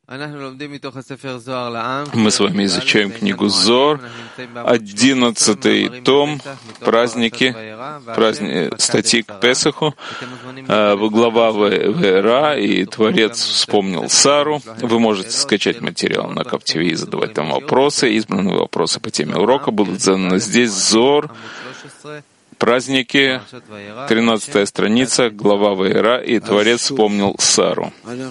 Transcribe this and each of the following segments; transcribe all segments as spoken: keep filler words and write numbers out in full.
Мы с вами изучаем книгу Зоар, одиннадцатый том, праздники, праздни, статьи к Песаху, глава Ваэра, и Творец вспомнил Сару. Вы можете скачать материал на Кав ти ви и задавать там вопросы. Избранные вопросы по теме урока будут заданы здесь. Зоар, праздники, тринадцатая страница, глава Ваэра, и Творец вспомнил Сару.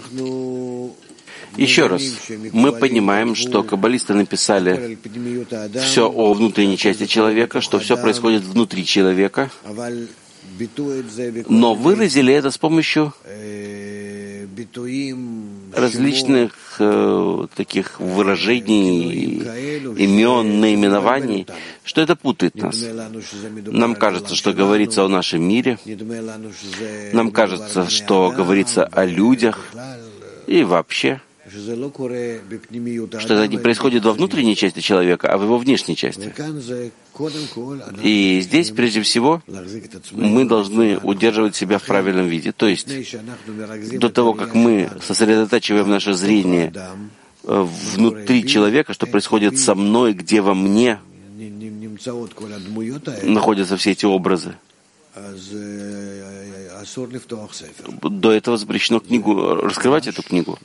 Еще раз, мы понимаем, что каббалисты написали все о внутренней части человека, что все происходит внутри человека, но выразили это с помощью различных э, таких выражений, имен, наименований, что это путает нас. Нам кажется, что говорится о нашем мире, нам кажется, что говорится о людях и вообще, что это не происходит во внутренней части человека, а в его внешней части. И здесь, прежде всего, мы должны удерживать себя в правильном виде. То есть, до того, как мы сосредотачиваем наше зрение внутри человека, что происходит со мной, где во мне находятся все эти образы, до этого запрещено книгу, раскрывать эту книгу.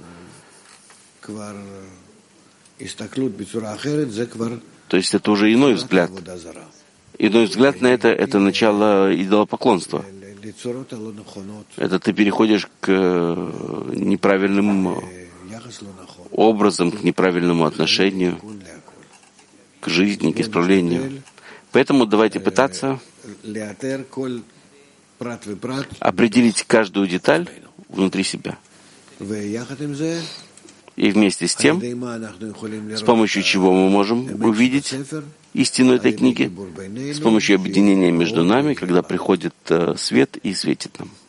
То есть это уже иной взгляд. Иной взгляд на это — это начало идолопоклонства. Это ты переходишь к неправильным образам, к неправильному отношению, к жизни, к исправлению. Поэтому давайте пытаться определить каждую деталь внутри себя. И вместе с тем, с помощью чего мы можем увидеть истину этой книги, с помощью объединения между нами, когда приходит свет и светит нам.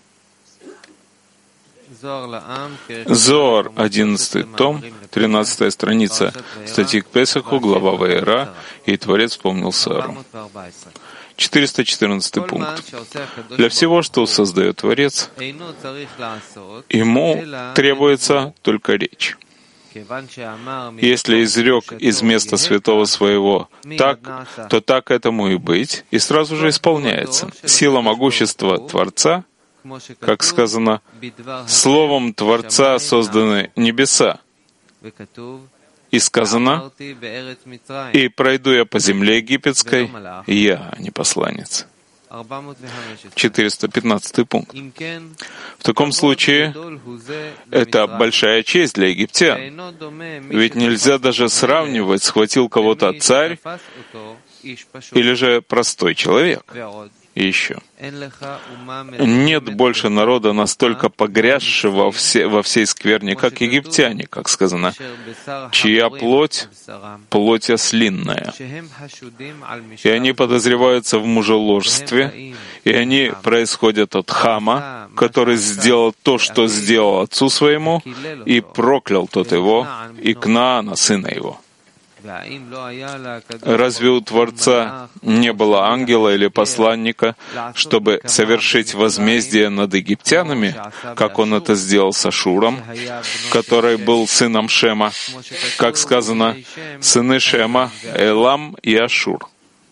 Зоар, одиннадцатый том, тринадцатая страница, статьи к Песаху, глава Ваэра, и Творец вспомнил Сару. четыреста четырнадцатый пункт. Для всего, что создает Творец, ему требуется только речь. Если изрек из места святого своего так, то так этому и быть, и сразу же исполняется. Сила могущества Творца, как сказано, словом Творца созданы небеса. И сказано, «И пройду я по земле египетской, я, а не посланец». четыреста пятнадцатый пункт. В таком случае, это большая честь для египтян. Ведь нельзя даже сравнивать, схватил кого-то царь или же простой человек. И еще. Нет больше народа, настолько погрязшего во, все, во всей скверне, как египтяне, как сказано, чья плоть — плоть ослинная. И они подозреваются в мужеложстве, и они происходят от Хама, который сделал то, что сделал отцу своему, и проклял тот его, и Кнаана, сына его. Разве у Творца не было ангела или посланника, чтобы совершить возмездие над египтянами, как он это сделал с Ашуром, который был сыном Шема? Как сказано, сыны Шема — Элам и Ашур.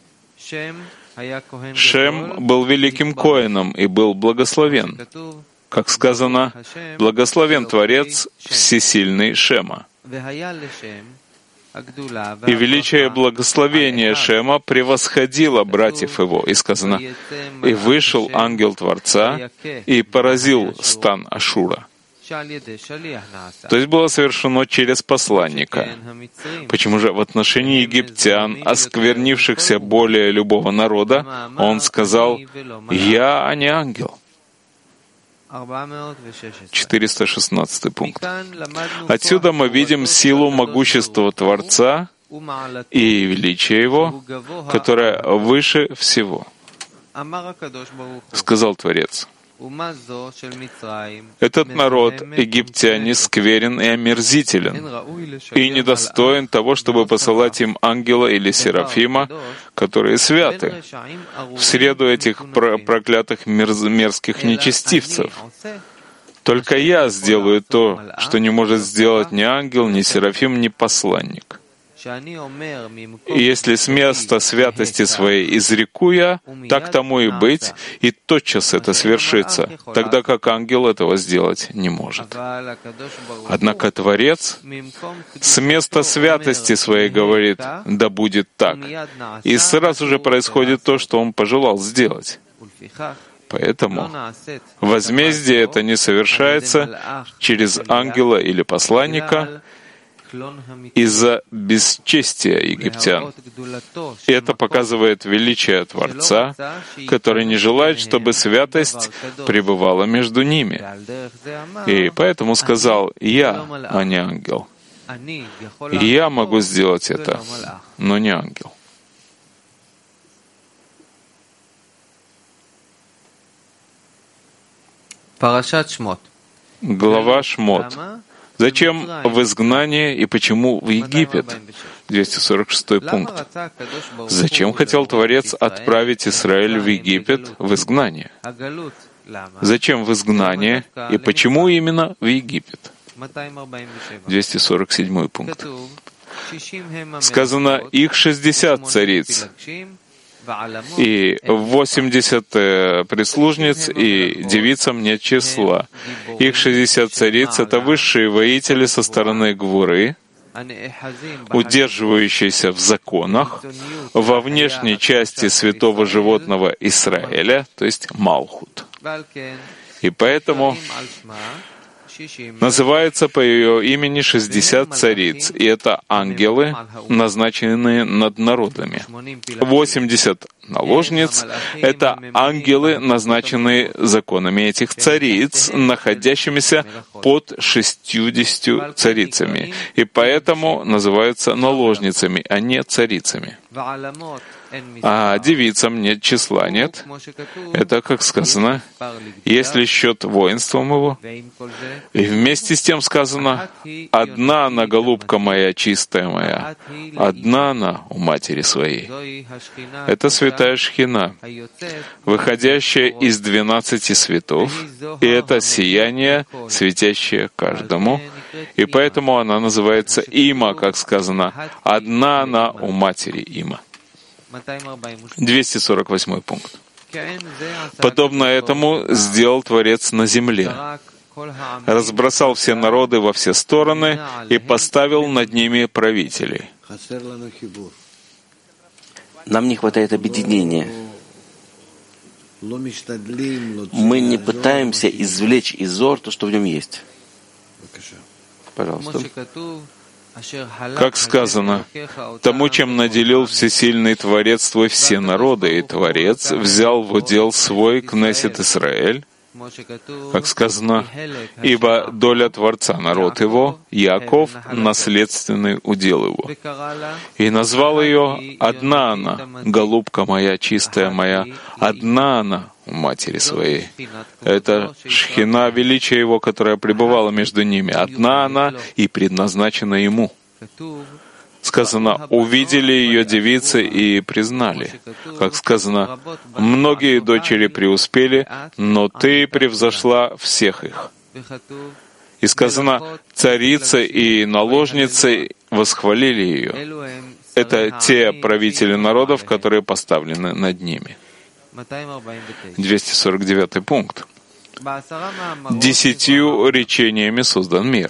Шем был великим коэном и был благословен. Как сказано, благословен Творец, всесильный Шема. И величие и благословение Шема превосходило братьев его. И сказано, «И вышел ангел Творца и поразил стан Ашура». То есть было совершено через посланника. Почему же в отношении египтян, осквернившихся более любого народа, он сказал, «Я, а не ангел»? четыреста шестнадцатый пункт. Отсюда мы видим силу могущества Творца и величие Его, которое выше всего. Сказал Творец, «Этот народ, египтяне, скверен и омерзителен, и недостоин того, чтобы посылать им ангела или серафима, которые святы, в среду этих проклятых мерз- мерзких нечестивцев». Только я сделаю то, что не может сделать ни ангел, ни серафим, ни посланник. И если с места святости своей изреку я, так тому и быть, и тотчас это свершится, тогда как ангел этого сделать не может. Однако Творец с места святости своей говорит: «Да будет так», и сразу же происходит то, что он пожелал сделать. Поэтому возмездие это не совершается через ангела или посланника из-за бесчестия египтян. И это показывает величие Творца, который не желает, чтобы святость пребывала между ними. И поэтому сказал: «Я, а не ангел». И я могу сделать это, но не ангел. Глава Шмот. Зачем в изгнание и почему в Египет? двести сорок шестой пункт. Зачем хотел Творец отправить Израиль в Египет в изгнание? Зачем в изгнание и почему именно в Египет? двести сорок седьмой пункт. Сказано: «Их шестьдесят цариц, и восемьдесят прислужниц, и девицам нет числа. Их шестьдесят цариц — это высшие воители со стороны Гвуры, удерживающиеся в законах, во внешней части святого животного Израиля, то есть Малхут. И поэтому называется по ее имени шестьдесят цариц, и это ангелы, назначенные над народами. восемьдесят наложниц — это ангелы, назначенные законами этих цариц, находящимися под шестьюдесятью царицами, и поэтому называются наложницами, а не царицами. А девицам нет числа, нет. Это, как сказано, если счет воинством его. И вместе с тем сказано: «Одна она, голубка моя, чистая моя, одна она у матери своей». Это святая Шхина, выходящая из двенадцати светов, и это сияние, светящее каждому. И поэтому она называется Има, как сказано: «Одна она у матери Има». двести сорок восьмой пункт. Подобно этому сделал Творец на земле. Разбросал все народы во все стороны и поставил над ними правителей. Нам не хватает объединения. Мы не пытаемся извлечь из Зор то, что в нем есть. Пожалуйста. Как сказано: «Тому, чем наделил всесильный Творец твой все народы, и Творец взял в удел свой Кнессет Исраэль». Как сказано: «Ибо доля Творца народ его, Яаков — наследственный удел его». И назвал ее «Одна она, голубка моя, чистая моя, одна она у матери своей». Это Шхина, величие его, которая пребывала между ними. Одна она и предназначена ему. Сказано: «Увидели ее девицы и признали». Как сказано: «Многие дочери преуспели, но ты превзошла всех их». И сказано: «Царицы и наложницы восхвалили ее». Это те правители народов, которые поставлены над ними. двести сорок девятый пункт. Десятью речениями создан мир.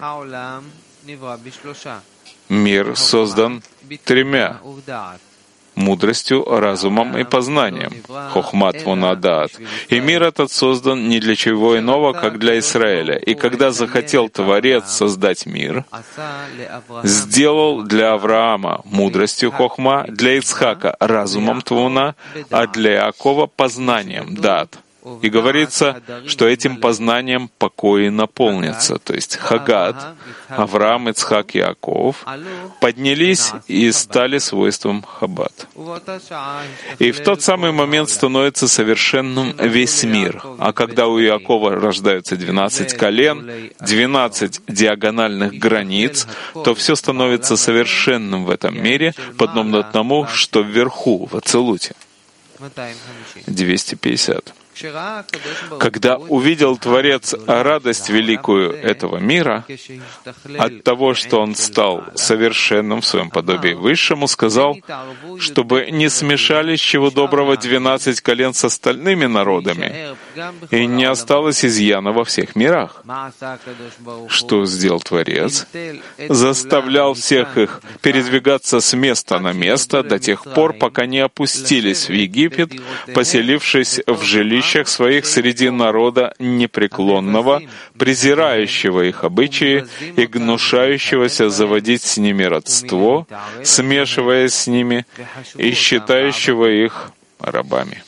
Мир создан тремя: мудростью, разумом и познанием, хохмат вунадаат. И мир этот создан не для чего иного, как для Израиля. И когда захотел Творец создать мир, сделал для Авраама мудростью хохма, для Ицхака разумом твуна, а для Иакова познанием даат. И говорится, что этим познанием покои наполнятся, то есть Хагат, Авраам, Ицхак и Иаков, поднялись и стали свойством Хаббат. И в тот самый момент становится совершенным весь мир. А когда у Иакова рождаются двенадцать колен, двенадцать диагональных границ, то все становится совершенным в этом мире, подобно тому, что вверху, в Ацилуте. двести пятьдесят. Когда увидел Творец радость великую этого мира, от того, что он стал совершенным в своем подобии высшему, сказал, чтобы не смешались чего доброго двенадцать колен с остальными народами, и не осталось изъяна во всех мирах. Что сделал Творец? Заставлял всех их передвигаться с места на место до тех пор, пока не опустились в Египет, поселившись в жилищах своих среди народа непреклонного, презирающего их обычаи и гнушающегося заводить с ними родство, смешиваясь с ними и считающего их рабами.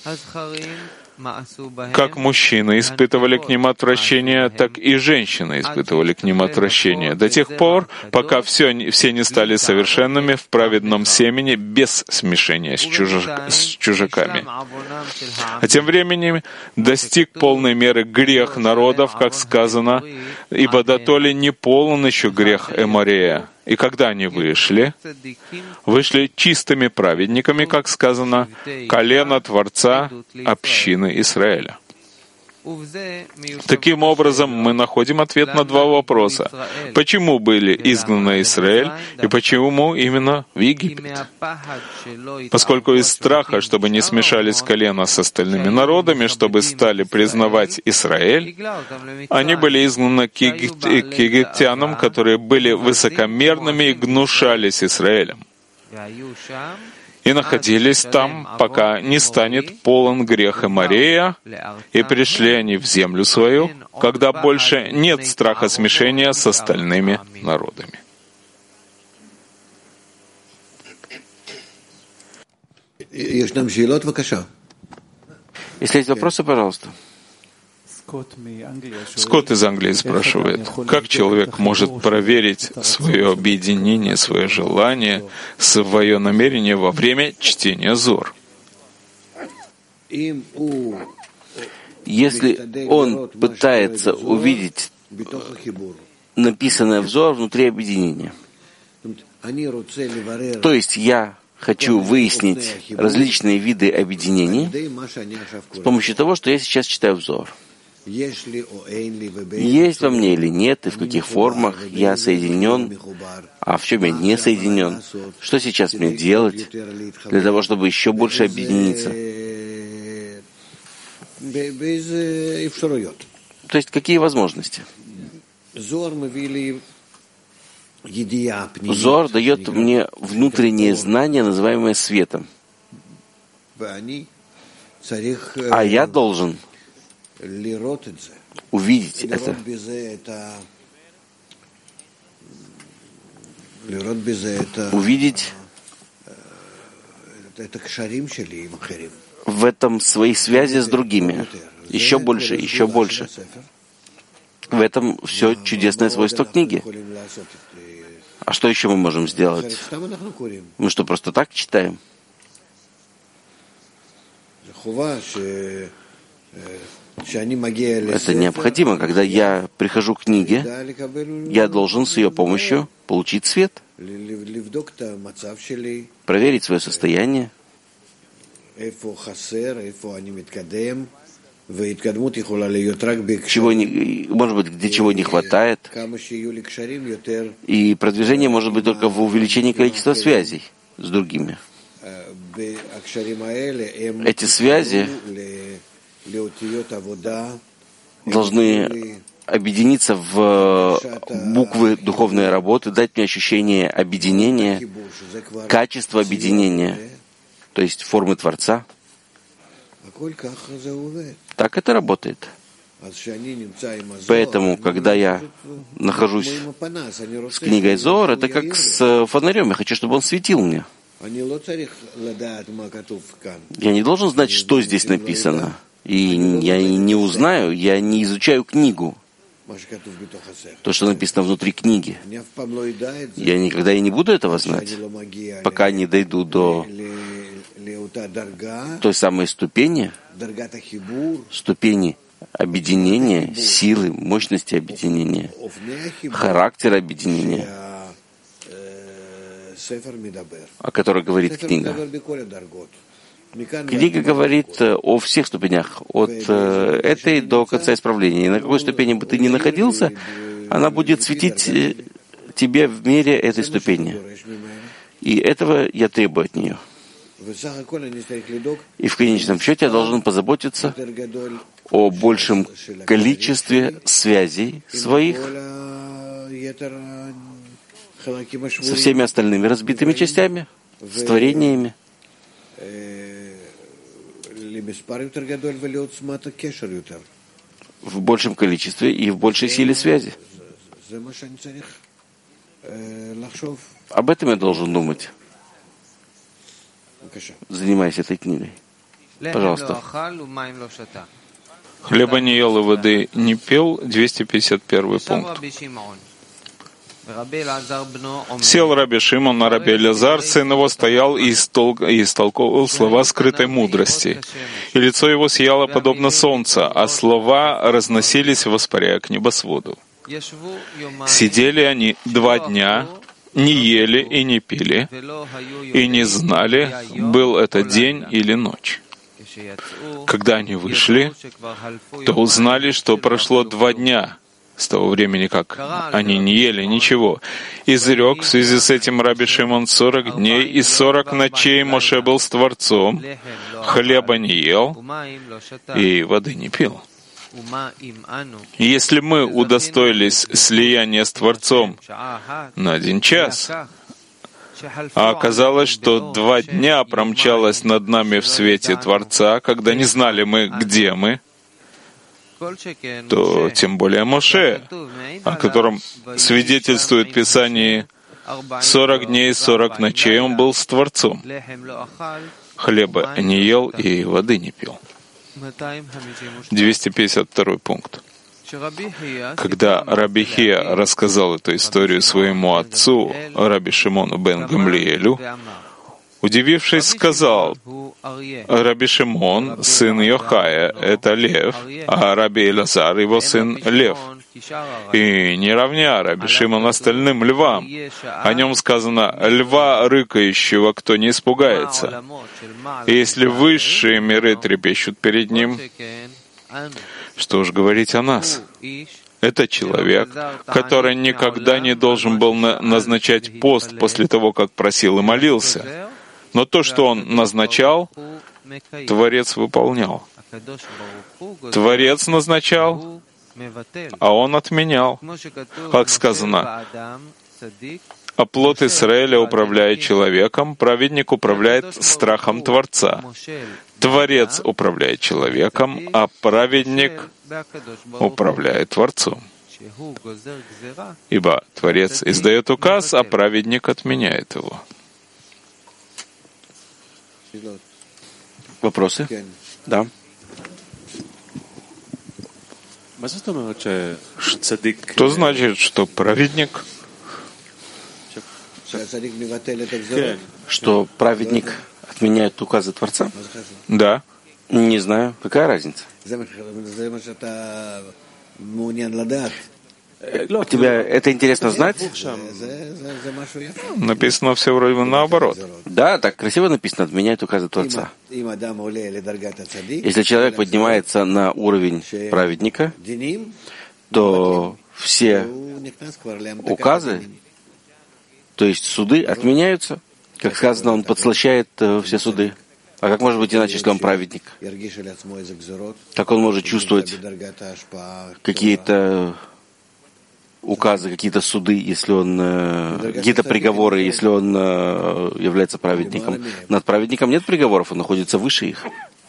Как мужчины испытывали к ним отвращение, так и женщины испытывали к ним отвращение, до тех пор, пока все, все не стали совершенными в праведном семени без смешения с, чужак, с чужаками. А тем временем достиг полной меры грех народов, как сказано, ибо дотоле не полон еще грех Эморея. И когда они вышли, вышли чистыми праведниками, как сказано, колено Творца общины Израиля. Таким образом, мы находим ответ на два вопроса. Почему были изгнаны Израиль и почему именно в Египет? Поскольку из страха, чтобы не смешались колена с остальными народами, чтобы стали признавать Израиль, они были изгнаны к, егип... к египтянам, которые были высокомерными и гнушались Израилем. И находились там, пока не станет полон грех Эморея, и пришли они в землю свою, когда больше нет страха смешения с остальными народами. Если есть вопросы, пожалуйста. Скотт из Англии спрашивает, как человек может проверить свое объединение, свое желание, свое намерение во время чтения Зор? Если он пытается увидеть написанное в Зор внутри объединения, то есть я хочу выяснить различные виды объединений с помощью того, что я сейчас читаю в Зор. Есть во мне или нет, и в каких формах я соединен, а в чем я не соединен. Что сейчас мне делать для того, чтобы еще больше объединиться? То есть какие возможности? Зор дает мне внутреннее знание, называемое светом. А я должен увидеть это, увидеть в этом свои связи с другими, еще больше, еще больше. В этом все чудесное свойство книги. А что еще мы можем сделать? Мы что, просто так читаем? Это необходимо. Когда я прихожу к книге, я должен с ее помощью получить свет, проверить свое состояние, чего не, может быть, где чего не хватает, и продвижение может быть только в увеличении количества связей с другими. Эти связи должны объединиться в буквы духовной работы, дать мне ощущение объединения, качество объединения, то есть формы Творца. Так это работает. Поэтому, когда я нахожусь с книгой Зоар, это как с фонарем. Я хочу, чтобы он светил мне. Я не должен знать, что здесь написано. И я не узнаю, я не изучаю книгу. То, что написано внутри книги. Я никогда и не буду этого знать, пока не дойду до той самой ступени, ступени объединения, силы, мощности объединения, характера объединения, о которой говорит книга. Книга говорит о всех ступенях, от этой до конца исправления. И на какой ступени бы ты ни находился, она будет светить тебе в мере этой ступени. И этого я требую от нее. И в конечном счете я должен позаботиться о большем количестве связей своих со всеми остальными разбитыми частями, с творениями, в большем количестве и в большей силе связи. Об этом я должен думать. Занимайся этой книгой. Пожалуйста. Хлеба не ел и воды не пил, двести пятьдесят первый пункт. Сел Раби Шимон, а Раби Элязар, сын его, стоял и истолковывал слова скрытой мудрости. И лицо его сияло подобно солнцу, а слова разносились, воспаряя к небосводу. Сидели они два дня, не ели и не пили, и не знали, был это день или ночь. Когда они вышли, то узнали, что прошло два дня с того времени, как они не ели ничего. Изрек в связи с этим Раби Шимон сорок дней и сорок ночей Моше был с Творцом, хлеба не ел и воды не пил. И если мы удостоились слияния с Творцом на один час, а оказалось, что два дня промчалось над нами в свете Творца, когда не знали мы, где мы, то тем более Моше, о котором свидетельствует Писание, сорок дней и сорок ночей он был с Творцом. Хлеба не ел и воды не пил. двести пятьдесят второй пункт. Когда Раби Хия рассказал эту историю своему отцу, Раби Шимону бен Гамлиэлю, удивившись, сказал: Раби Шимон, сын Йохая, это лев, а Раби Элязар, его сын, лев. И не равня Раби Шимон остальным львам. О нем сказано: льва рыкающего, кто не испугается. И если высшие миры трепещут перед ним, что ж говорить о нас? Это человек, который никогда не должен был назначать пост после того, как просил и молился. Но то, что он назначал, Творец выполнял. Творец назначал, а он отменял. Как сказано, а плод Израиля управляет человеком, праведник управляет страхом Творца. Творец управляет человеком, а праведник управляет Творцом. Ибо Творец издает указ, а праведник отменяет его. Вопросы? Да. Что значит, что праведник? Что праведник отменяет указы Творца? Да. Не знаю. Какая разница? Тебе это интересно знать? Написано все вроде бы наоборот. Да, так красиво написано: отменяет указы Творца. Если человек поднимается на уровень праведника, то все указы, то есть суды, отменяются. Как сказано, он подслащает э, все суды. А как может быть иначе, если он праведник? Как он может чувствовать какие-то указы, какие-то суды, если он, э, какие-то приговоры, если он э, является праведником? Над праведником нет приговоров, он находится выше их.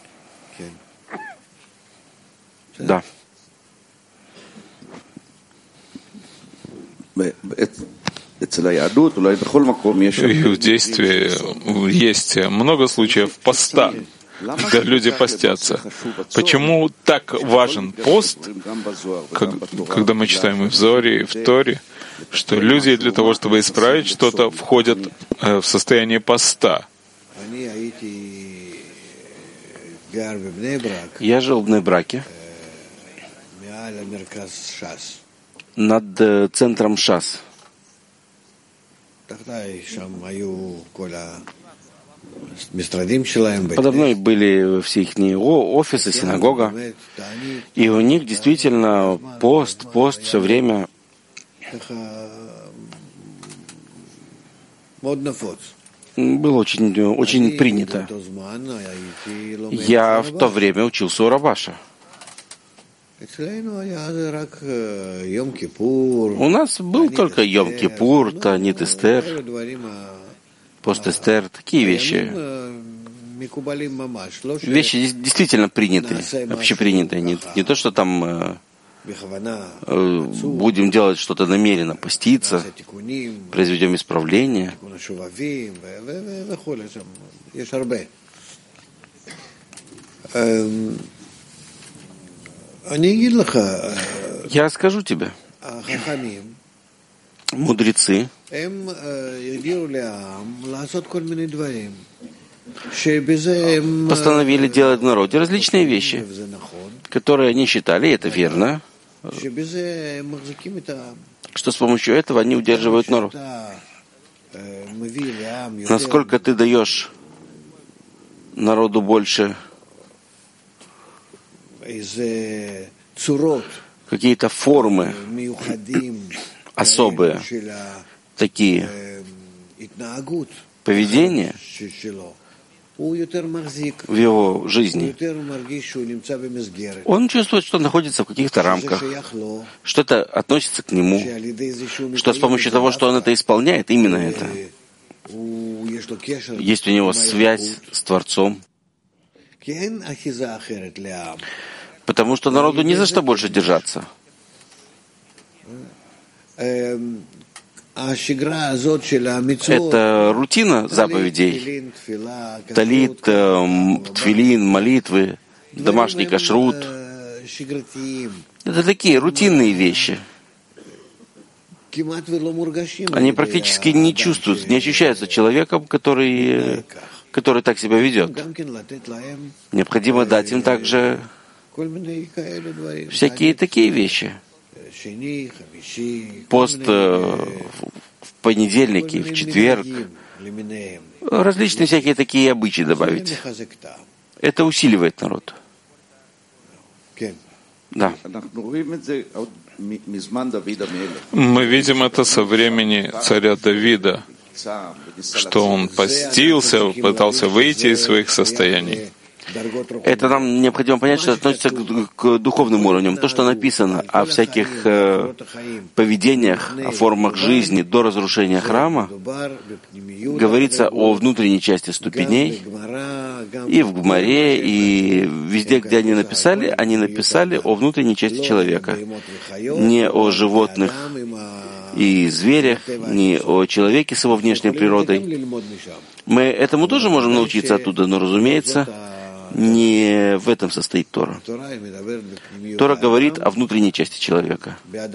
Да. В иудействе есть много случаев поста, когда люди постятся. Почему так важен пост, когда мы читаем и в Зоре, и в Торе, что люди для того, чтобы исправить что-то, входят в состояние поста? Я жил в Бней-Браке над центром Шас. Подо мной были все их офисы, синагога, и у них действительно пост, пост все время было очень, очень принято. Я в то время учился у Рабаша. У нас был только Йом-Кипур, Таанит Эстер, пост Эстер, такие вещи. Вещи действительно принятые, общепринятые. Не, не то, что там э, э, будем делать что-то намеренно, поститься, произведем исправление. Я скажу тебе, мудрецы постановили делать в народе различные вещи, которые они считали, и это верно, что с помощью этого они удерживают народ. Насколько ты даешь народу больше какие-то формы особые, такие поведения в его жизни, он чувствует, что он находится в каких-то рамках, что это относится к нему, что с помощью того, что он это исполняет, именно это, есть у него связь с Творцом. Потому что народу не за что больше держаться. Это рутина заповедей, талит, тфилин, молитвы, домашний кашрут. Это такие рутинные вещи. Они практически не чувствуют, не ощущаются человеком, который, который так себя ведет. Необходимо дать им также всякие такие вещи. Пост в понедельники, в четверг. Различные всякие такие обычаи добавить. Это усиливает народ. Да. Мы видим это со времени царя Давида, что он постился, пытался выйти из своих состояний. Это нам необходимо понять, что это относится к, к духовным уровням. То, что написано о всяких э, поведениях, о формах жизни до разрушения храма, говорится о внутренней части ступеней. И в Гмаре, и везде, где они написали, они написали о внутренней части человека. Не о животных и зверях, не о человеке с его внешней природой. Мы этому тоже можем научиться оттуда, но, разумеется, не в этом состоит Тора. Тора говорит о внутренней части человека,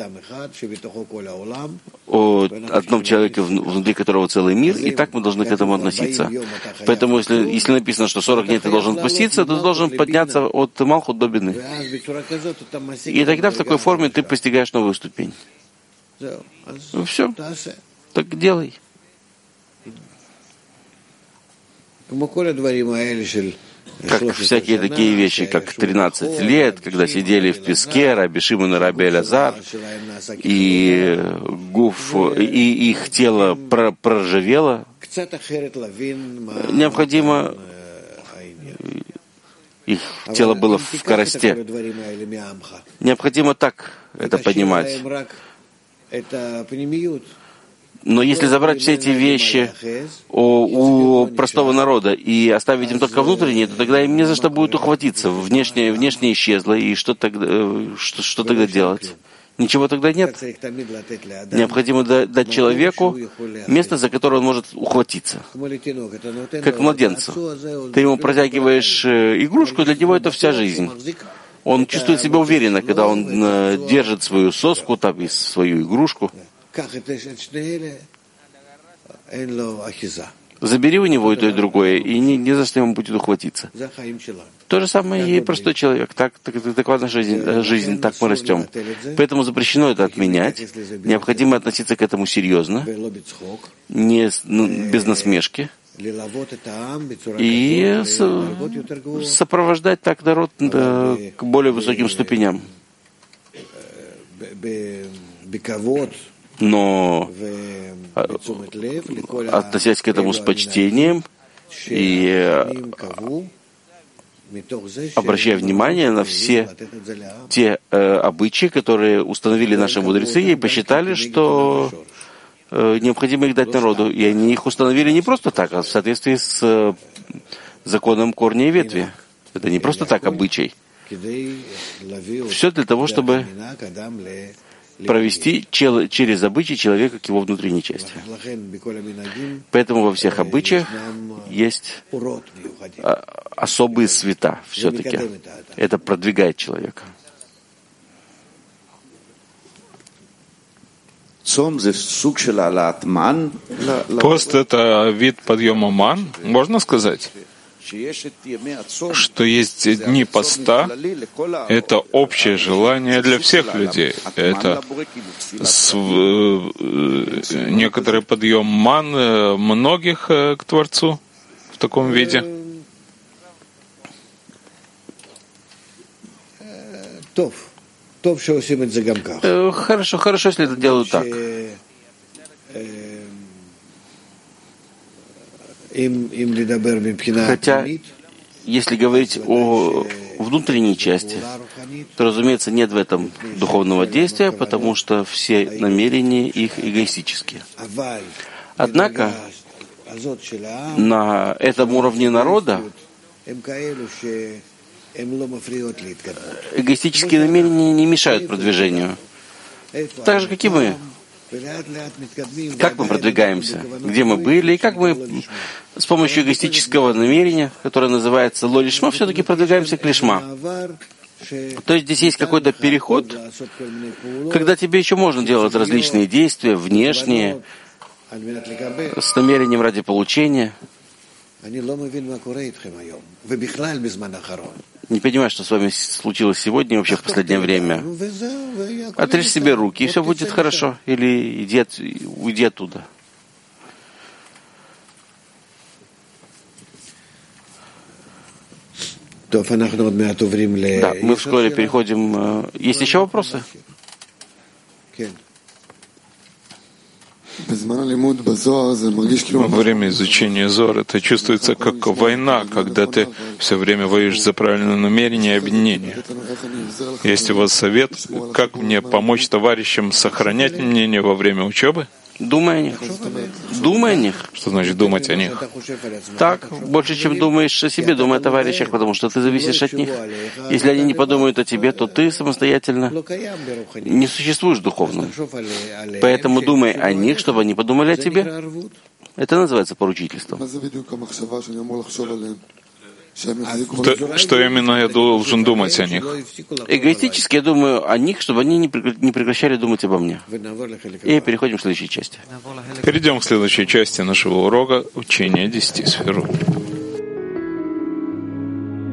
о одном человеке, внутри которого целый мир, и так мы должны к этому относиться. Поэтому, если, если написано, что сорок дней ты должен поститься, то ты должен подняться от Малхут до Бины. И тогда в такой форме ты постигаешь новую ступень. Ну все, так делай. Как всякие такие вещи, как тринадцать лет, когда сидели в песке Раби Шимон и Раби Элазар, и, гуф, и их тело проржавело, необходимо, их тело было в коросте, необходимо так это понимать. Но если забрать все эти вещи у, у простого народа и оставить им только внутренние, то тогда им не за что будет ухватиться. Внешнее, внешнее исчезло, и что тогда, что, что тогда делать? Ничего тогда нет. Необходимо дать человеку место, за которое он может ухватиться. Как младенцу. Ты ему протягиваешь игрушку, для него это вся жизнь. Он чувствует себя уверенно, когда он держит свою соску, там, и свою игрушку. Забери у него и то, и другое, и не, не за что ему будет ухватиться. То же самое и простой человек. Так, так, такова наша жизнь, жизнь, так мы растем. Поэтому запрещено это отменять. Необходимо относиться к этому серьезно, не, ну, без насмешки. и сопровождать так народ к более высоким ступеням. Но относясь к этому с почтением и обращая внимание на все те э, обычаи, которые установили наши мудрецы, и посчитали, что э, необходимо их дать народу. И они их установили не просто так, а в соответствии с э, законом корня и ветви. Это не просто так обычай. Все для того, чтобы провести чел- через обычай человека к его внутренней части. Поэтому во всех обычаях есть а, особые света все-таки. Это продвигает человека. Пост — это вид подъема ман, можно сказать? Что есть дни поста, это общее желание для всех людей. Это с, э, некоторый подъем ман многих э, к Творцу в таком виде. Хорошо, хорошо, если это делают так. Хотя, если говорить о внутренней части, то, разумеется, нет в этом духовного действия, потому что все намерения их эгоистические. Однако, на этом уровне народа эгоистические намерения не мешают продвижению. Так же, как и мы. Как мы продвигаемся, где мы были, и как мы с помощью эгоистического намерения, которое называется ло-лишма, все-таки продвигаемся к лишма. То есть здесь есть какой-то переход, когда тебе еще можно делать различные действия, внешние, с намерением ради получения. Не понимаю, что с вами случилось сегодня и вообще в последнее время. Отрежь себе руки, и все будет хорошо. Или иди, от, уйди оттуда. Да, мы вскоре переходим... Есть еще вопросы? Во время изучения Зор это чувствуется как война, когда ты все время воюешь за правильное намерение и объединение. Есть у вас совет, как мне помочь товарищам сохранять мнение во время учебы? Думай о них. Думай о них. Что значит думать о них? Так, больше, чем думаешь о себе, думай о товарищах, потому что ты зависишь от них. Если они не подумают о тебе, то ты самостоятельно не существуешь духовным. Поэтому думай о них, чтобы они подумали о тебе. Это называется поручительством. Что, что именно я должен думать о них? Эгоистически я думаю о них, чтобы они не прекращали думать обо мне. И переходим к следующей части. Перейдем к следующей части нашего урока учения десяти сферот.